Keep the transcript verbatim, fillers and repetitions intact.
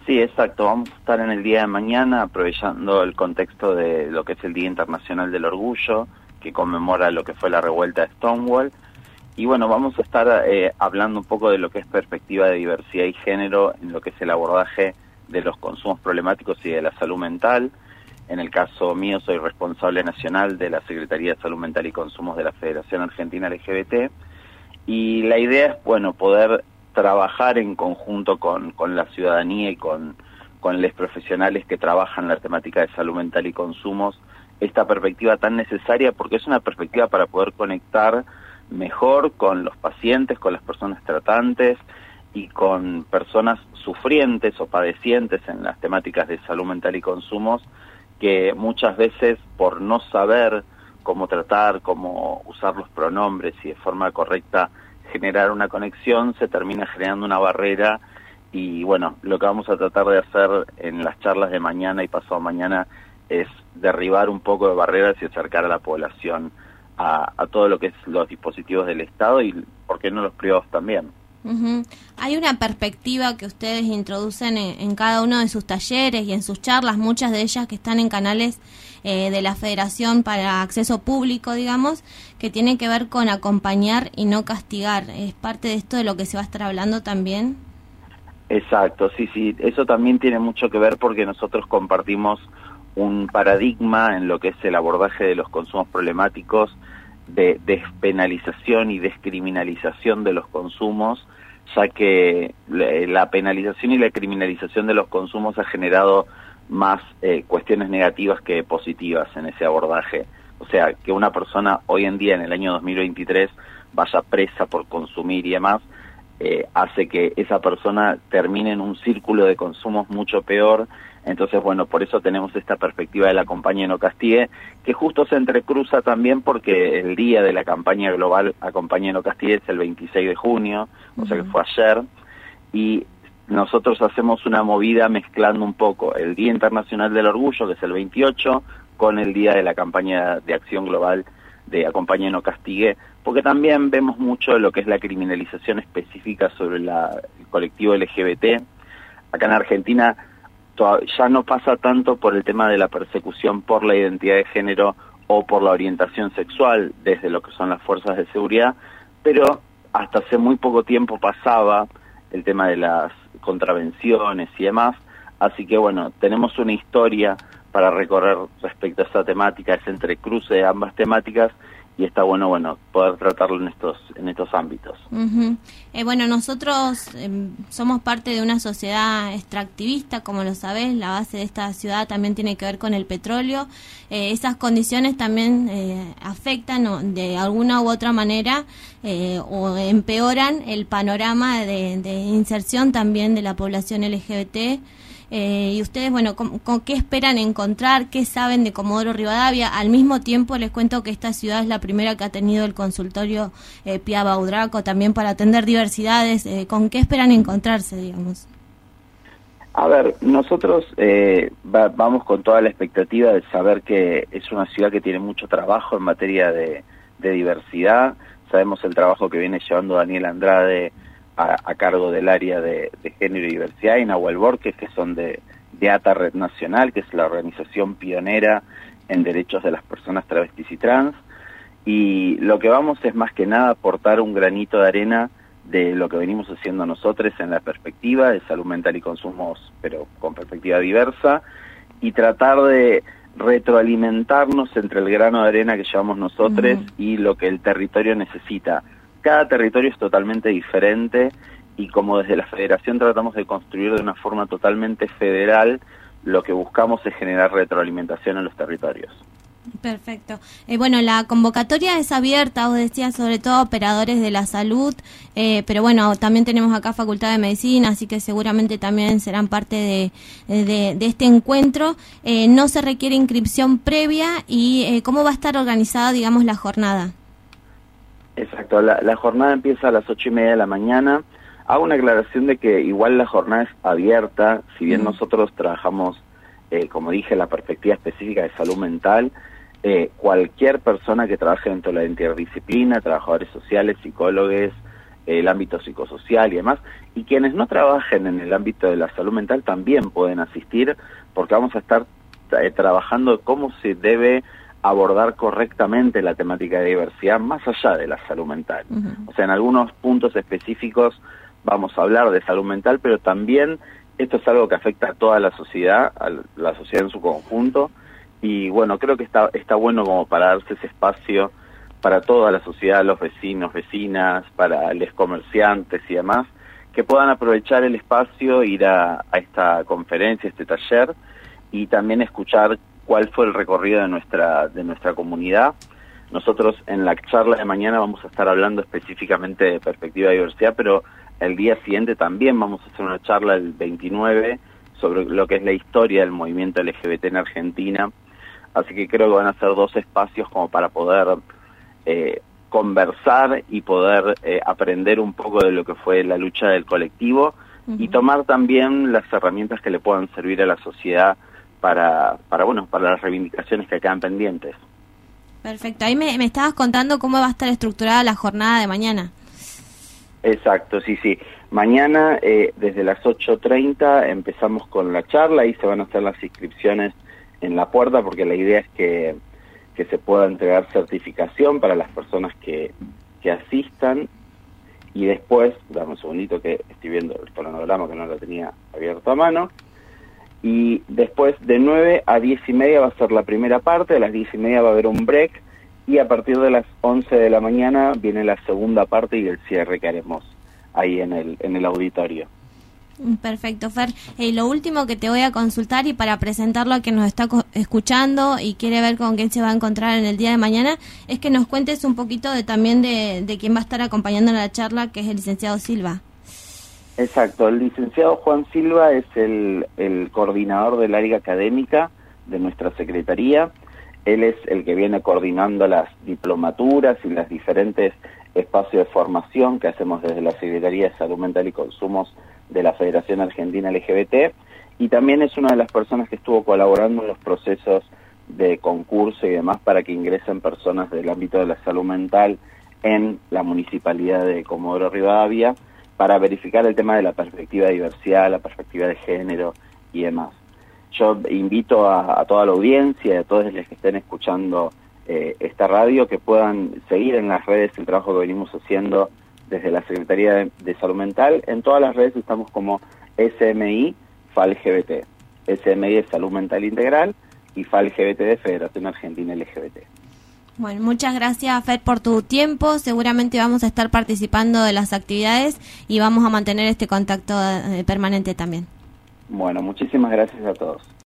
Sí, exacto. Vamos a estar en el día de mañana aprovechando el contexto de lo que es el Día Internacional del Orgullo, que conmemora lo que fue la revuelta de Stonewall. Y bueno, vamos a estar eh, hablando un poco de lo que es perspectiva de diversidad y género en lo que es el abordaje de los consumos problemáticos y de la salud mental. En el caso mío, soy responsable nacional de la Secretaría de Salud Mental y Consumos de la Federación Argentina L G B T. Y la idea es, bueno, poder trabajar en conjunto con, con la ciudadanía y con, con los profesionales que trabajan la temática de salud mental y consumos, esta perspectiva tan necesaria, porque es una perspectiva para poder conectar mejor con los pacientes, con las personas tratantes y con personas sufrientes o padecientes en las temáticas de salud mental y consumos, que muchas veces por no saber cómo tratar, cómo usar los pronombres y de forma correcta generar una conexión, se termina generando una barrera. Y bueno, lo que vamos a tratar de hacer en las charlas de mañana y pasado mañana es derribar un poco de barreras y acercar a la población a, a todo lo que es los dispositivos del Estado y, ¿por qué no, los privados también? Uh-huh. Hay una perspectiva que ustedes introducen en, en cada uno de sus talleres y en sus charlas, muchas de ellas que están en canales eh, de la Federación para acceso público, digamos, que tiene que ver con acompañar y no castigar. ¿Es parte de esto de lo que se va a estar hablando también? Exacto, sí, sí, eso también tiene mucho que ver porque nosotros compartimos un paradigma en lo que es el abordaje de los consumos problemáticos, de despenalización y descriminalización de los consumos, ya que la penalización y la criminalización de los consumos ha generado más eh, cuestiones negativas que positivas en ese abordaje. O sea, que una persona hoy en día, en el año dos mil veintitrés, vaya presa por consumir y demás, eh, hace que esa persona termine en un círculo de consumos mucho peor. Entonces, bueno, por eso tenemos esta perspectiva de la campaña No Castigue, que justo se entrecruza también porque el día de la campaña global Acompañe No Castigue es el veintiséis de junio, uh-huh. O sea que fue ayer, y nosotros hacemos una movida mezclando un poco el Día Internacional del Orgullo, que es el veintiocho, con el día de la campaña de acción global de Acompañe No Castigue, porque también vemos mucho lo que es la criminalización específica sobre la, el colectivo L G B T. Acá en Argentina ya no pasa tanto por el tema de la persecución por la identidad de género o por la orientación sexual desde lo que son las fuerzas de seguridad, pero hasta hace muy poco tiempo pasaba el tema de las contravenciones y demás, así que bueno, tenemos una historia para recorrer respecto a esa temática, ese entrecruce de ambas temáticas, y está bueno bueno poder tratarlo en estos en estos ámbitos. Uh-huh. Eh, bueno, nosotros eh, somos parte de una sociedad extractivista, como lo sabés, la base de esta ciudad también tiene que ver con el petróleo. Eh, esas condiciones también eh, afectan o, de alguna u otra manera eh, o empeoran el panorama de, de inserción también de la población L G B T. Eh, y ustedes, bueno, ¿con, con qué esperan encontrar? ¿Qué saben de Comodoro Rivadavia? Al mismo tiempo les cuento que esta ciudad es la primera que ha tenido el consultorio eh, Pia Baudraco también para atender diversidades. Eh, ¿Con qué esperan encontrarse, digamos? A ver, nosotros eh, va, vamos con toda la expectativa de saber que es una ciudad que tiene mucho trabajo en materia de, de diversidad. Sabemos el trabajo que viene llevando Daniel Andrade A, a cargo del área de, de género y diversidad, y Nahuel Borges, que son de, de ATA Red Nacional, que es la organización pionera en derechos de las personas travestis y trans, y lo que vamos es más que nada aportar un granito de arena de lo que venimos haciendo nosotros en la perspectiva de salud mental y consumos, pero con perspectiva diversa, y tratar de retroalimentarnos entre el grano de arena que llevamos nosotros uh-huh. y lo que el territorio necesita. Cada territorio es totalmente diferente y como desde la Federación tratamos de construir de una forma totalmente federal, lo que buscamos es generar retroalimentación en los territorios. Perfecto. Eh, bueno, la convocatoria es abierta, vos decías, sobre todo a operadores de la salud, eh, pero bueno, también tenemos acá Facultad de Medicina, así que seguramente también serán parte de, de, de este encuentro. Eh, no se requiere inscripción previa y eh, ¿cómo va a estar organizada, digamos, la jornada? Exacto, la, la jornada empieza a las ocho y media de la mañana. Hago una aclaración de que igual la jornada es abierta, si bien mm. nosotros trabajamos, eh, como dije, la perspectiva específica de salud mental, eh, cualquier persona que trabaje dentro de la interdisciplina, trabajadores sociales, psicólogos, el ámbito psicosocial y demás, y quienes no trabajen en el ámbito de la salud mental también pueden asistir, porque vamos a estar eh, trabajando cómo se debe abordar correctamente la temática de diversidad más allá de la salud mental. Uh-huh. O sea, en algunos puntos específicos vamos a hablar de salud mental, pero también esto es algo que afecta a toda la sociedad, a la sociedad en su conjunto, y bueno, creo que está, está bueno como para darse ese espacio para toda la sociedad, los vecinos, vecinas, para los comerciantes y demás, que puedan aprovechar el espacio, ir a, a esta conferencia, este taller, y también escuchar cuál fue el recorrido de nuestra de nuestra comunidad. Nosotros en la charla de mañana vamos a estar hablando específicamente de perspectiva de diversidad, pero el día siguiente también vamos a hacer una charla el veintinueve sobre lo que es la historia del movimiento L G B T en Argentina. Así que creo que van a ser dos espacios como para poder eh, conversar y poder eh, aprender un poco de lo que fue la lucha del colectivo, uh-huh, y tomar también las herramientas que le puedan servir a la sociedad para, para bueno, para las reivindicaciones que quedan pendientes. Perfecto. Ahí me, me estabas contando cómo va a estar estructurada la jornada de mañana. Exacto, sí, sí. Mañana eh, desde las ocho treinta empezamos con la charla y se van a hacer las inscripciones en la puerta, porque la idea es que, que se pueda entregar certificación para las personas que, que asistan. Y después, dame un segundito que estoy viendo el cronograma que no lo tenía abierto a mano. Y después de nueve a diez y media va a ser la primera parte, a las diez y media va a haber un break, y a partir de las once de la mañana viene la segunda parte y el cierre que haremos ahí en el, en el auditorio. Perfecto, Fer. Eh, lo último que te voy a consultar, y para presentarlo a quien nos está escuchando y quiere ver con quién se va a encontrar en el día de mañana, es que nos cuentes un poquito de también de, de quién va a estar acompañando en la charla, que es el licenciado Silva. Exacto, el licenciado Juan Silva es el, el coordinador del área académica de nuestra secretaría. Él es el que viene coordinando las diplomaturas y los diferentes espacios de formación que hacemos desde la Secretaría de Salud Mental y Consumos de la Federación Argentina L G B T, y también es una de las personas que estuvo colaborando en los procesos de concurso y demás para que ingresen personas del ámbito de la salud mental en la Municipalidad de Comodoro Rivadavia, para verificar el tema de la perspectiva de diversidad, la perspectiva de género y demás. Yo invito a, a toda la audiencia y a todos los que estén escuchando eh, esta radio que puedan seguir en las redes el trabajo que venimos haciendo desde la Secretaría de, de Salud Mental. En todas las redes estamos como S M I F A L G B T. S M I de Salud Mental Integral y F A L G B T de Federación Argentina L G B T. Bueno, muchas gracias, Fer, por tu tiempo. Seguramente vamos a estar participando de las actividades y vamos a mantener este contacto eh, permanente también. Bueno, muchísimas gracias a todos.